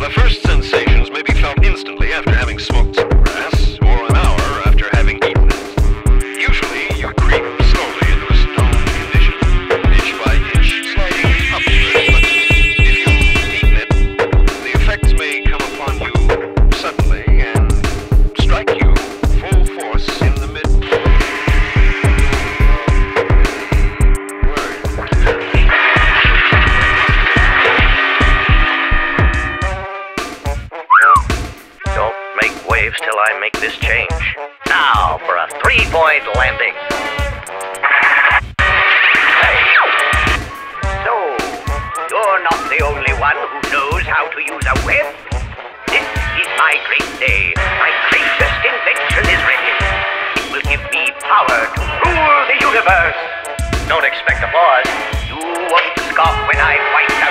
The first sensations may be felt instantly after having smoked some grass, or an hour after having eaten it. Usually, you creep slowly into a stoned condition, inch by inch, sliding upward, but if you've eaten it, the effects may come upon you suddenly and strike you full force in the mid. Don't make waves till I make this change. Now for a 3-point landing. Hey. So, you're not the only one who knows how to use a web. This is my great day. My greatest invention is ready. It will give me power to rule the universe. Don't expect applause. You won't scoff when I fight